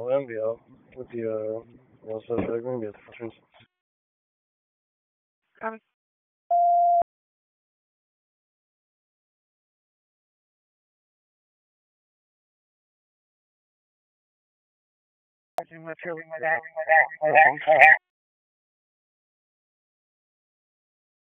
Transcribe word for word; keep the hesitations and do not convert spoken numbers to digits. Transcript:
我想聊我这个我说这个别发生。 Coming. With